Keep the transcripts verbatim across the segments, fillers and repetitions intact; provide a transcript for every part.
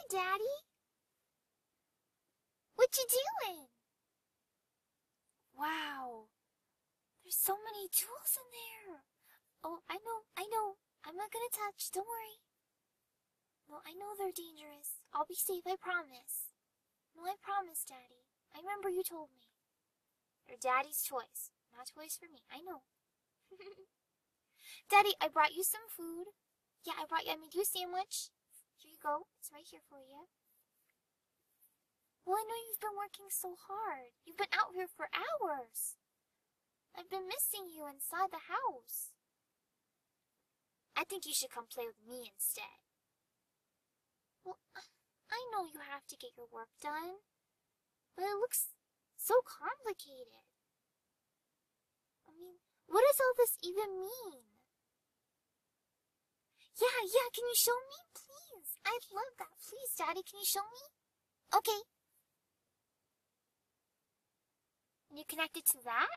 Daddy. What you doing? Wow. There's so many tools in there. Oh, I know, I know. I'm not gonna touch, don't worry. No, I know they're dangerous. I'll be safe, I promise. No, I promise, Daddy. I remember you told me. They're Daddy's toys, not toys for me. I know. Daddy, I brought you some food. Yeah, I brought you, I made you a sandwich. Here you go. It's right here for you. Well, I know you've been working so hard. You've been out here for hours. I've been missing you inside the house. I think you should come play with me instead. Well, I know you have to get your work done, but it looks so complicated. I mean, what does all this even mean? Yeah, yeah, can you show me, please? I'd love that. Please, Daddy, can you show me? Okay. And you connect it to that?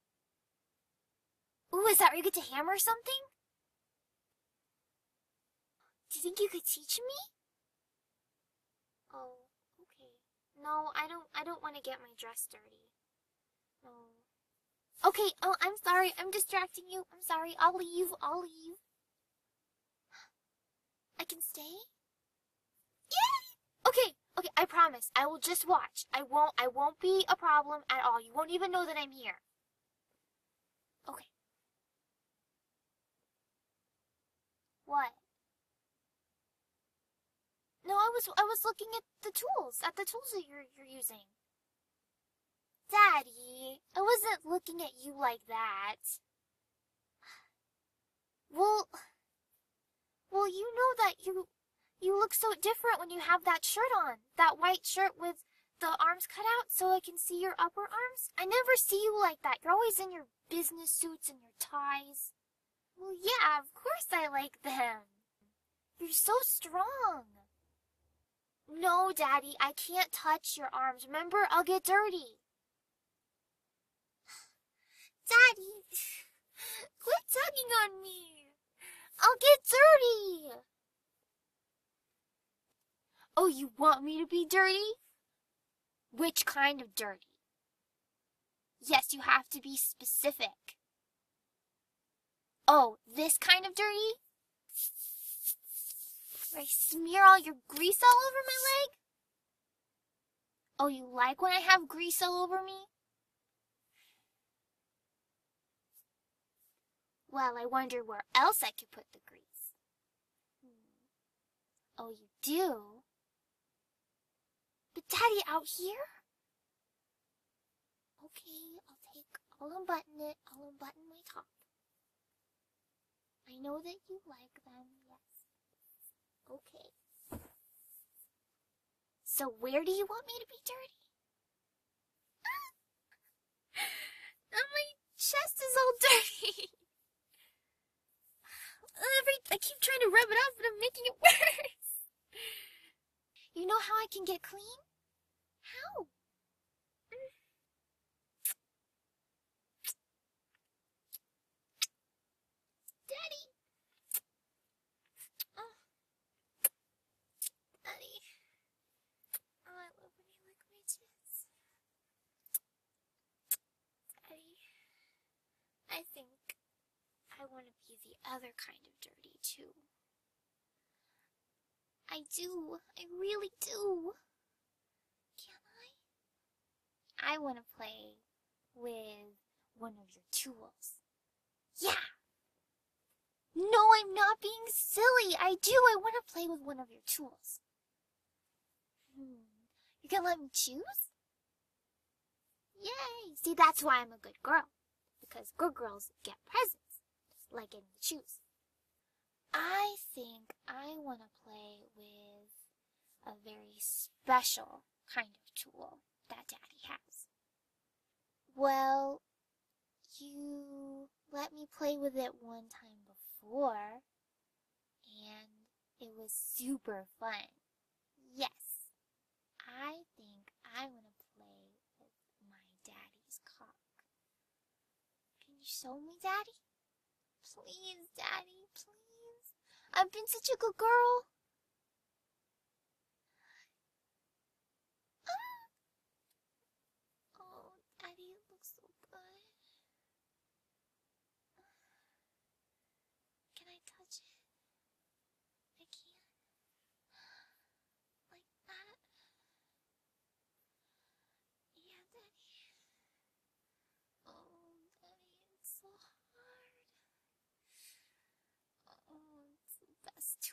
Ooh, is that where you get to hammer something? Do you think you could teach me? Oh, okay. No, I don't, I don't want to get my dress dirty. No. Okay, oh, I'm sorry. I'm distracting you. I'm sorry. I'll leave. I'll leave. I can stay? Yay! Okay, okay, I promise. I will just watch. I won't, I won't be a problem at all. You won't even know that I'm here. Okay. What? No, I was, I was looking at the tools, at the tools that you're, you're using. Daddy, I wasn't looking at you like that. Well, well, you know that you, you look so different when you have that shirt on. That white shirt with the arms cut out so I can see your upper arms. I never see you like that. You're always in your business suits and your ties. Well, yeah, of course I like them. You're so strong. No, Daddy, I can't touch your arms. Remember, I'll get dirty. Daddy, quit tugging on me. I'll get dirty. Oh, you want me to be dirty? Which kind of dirty? Yes, you have to be specific. Oh, this kind of dirty? Where I smear all your grease all over my leg? Oh, you like when I have grease all over me? Well, I wonder where else I could put the grease. Hmm. Oh, you do? But Daddy, out here? Okay, I'll take, I'll unbutton it, I'll unbutton my top. I know that you like them, yes. Okay. So where do you want me to be dirty? Ah! My chest is all dirty. Every, I keep trying to rub it off, but I'm making it worse. You know how I can get clean? How? Daddy. Oh. Daddy. Oh, I love when you lick my tits. Daddy. I think I want to be the other kind of dirty, too. I do. I really do. Can I? I want to play with one of your tools. Yeah! No, I'm not being silly. I do. I want to play with one of your tools. Hmm. You can let me choose? Yay! See, that's why I'm a good girl. Because good girls get presents, like getting to choose. I think I want to play with a very special kind of tool that Daddy has. Well, you let me play with it one time before, and it was super fun. Yes, I think I want to play with my daddy's cock. Can you show me, Daddy? Please, Daddy, please. I've been such a good girl.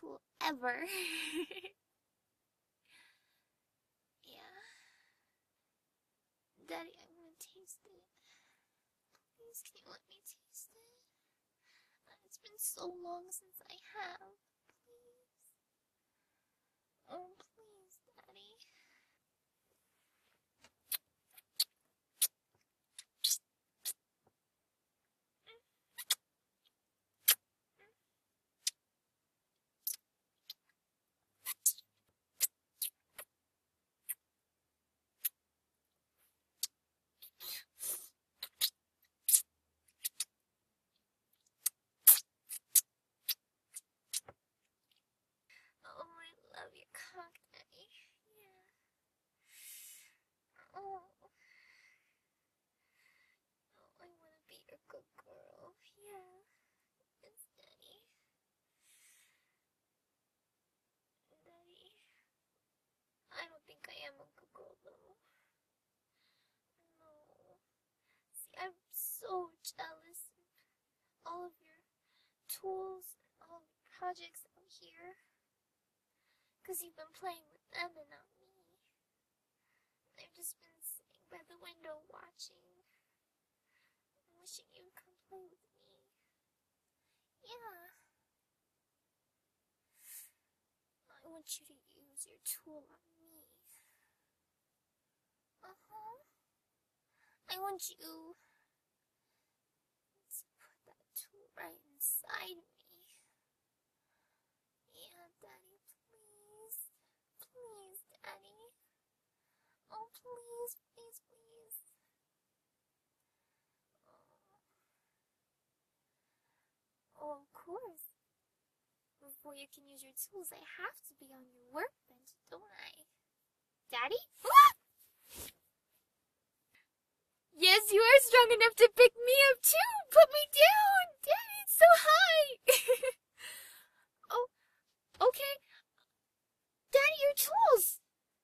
tool ever. Yeah. Daddy, I want to taste it. Please, can you let me taste it? It's been so long since I have. Please. Oh, please, Daddy. Oh, I love your cock, Daddy. Yeah. Oh. Oh, I want to be your good girl. Yeah. It's Daddy. Daddy. I don't think I am a good girl, though. No. See, I'm so jealous of all of your tools and all of your projects out here. Because you've been playing with them and not me. I've just been sitting by the window watching and wishing you would come play with me. Yeah. I want you to use your tool on me. Uh-huh. I want you to put that tool right inside me. Yeah, Daddy, please. Please, Daddy. Oh, please, please, please. Oh, oh of course. Before you can use your tools, I have to be on your workbench, don't I? Daddy? Yes, you are strong enough to pick me up too! Put me down! Daddy, it's so high! Oh, okay. Daddy, your tools!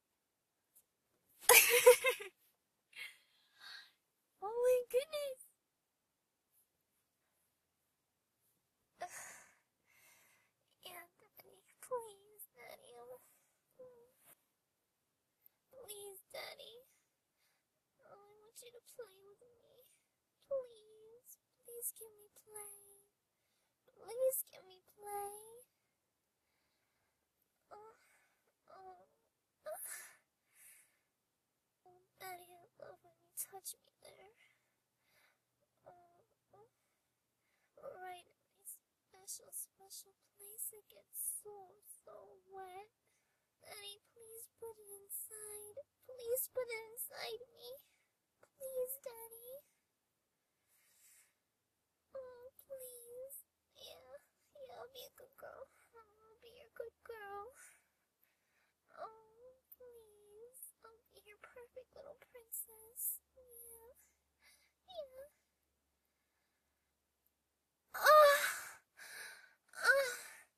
Oh my goodness. Yeah, Daddy, please, Daddy. Please, Daddy. Oh, I want you to play with me. Please. Please give me play. Please give me play. Oh, oh, oh. Oh, Daddy, I love when you touch me there. Oh, oh. Right in my special, special place. It gets so, so wet. Daddy, please put it inside. Please put it inside me. Please, Daddy. Oh, please. Yeah, yeah, I'll be a good girl. I'll be your good girl. Oh, please. I'll be your perfect little princess. Yeah, yeah. Ah! Ah!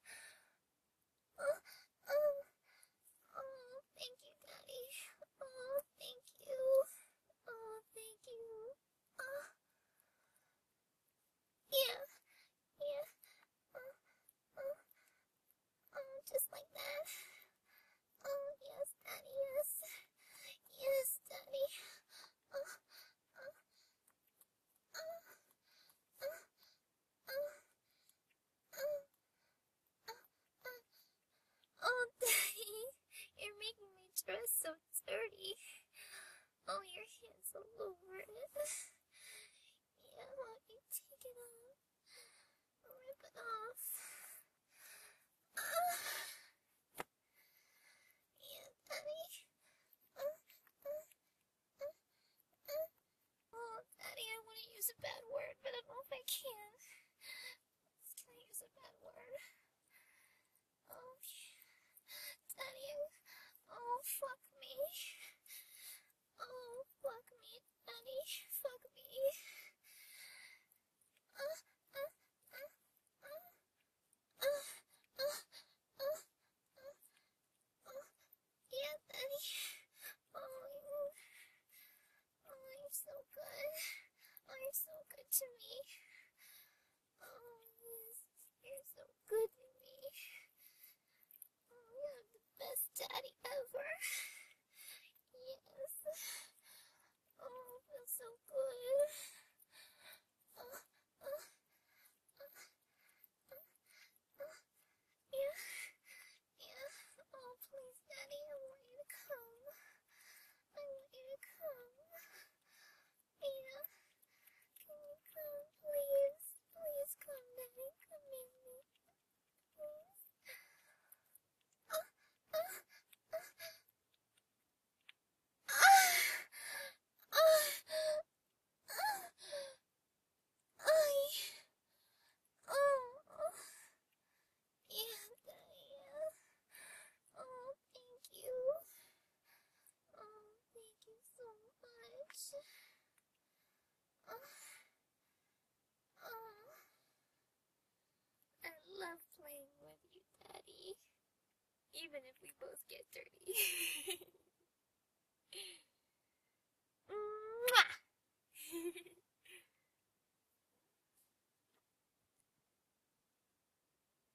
Ah! Ah! Oh, thank you, Daddy. Oh, thank you. Oh, thank you. Oh, yeah, yeah. Oh, oh, oh, just like that. Oh, yes, Daddy, yes. Yes, Daddy. Oh, oh, oh, oh, oh, oh, oh, oh, Daddy. You're making my dress so dirty. Oh, your hands all over it. Yeah, why don't you take it off? Rip it off. Ah. Yeah, Daddy. Uh, uh, uh, uh. Oh, Daddy, I want to use a bad word, but I don't know if I can. Can I use a bad word? Oh, Daddy. Oh, fuck me. Oh, fuck me, Daddy. Fuck me. Uh, uh, uh, uh. Oh, oh. I love playing with you, Daddy. Even if we both get dirty.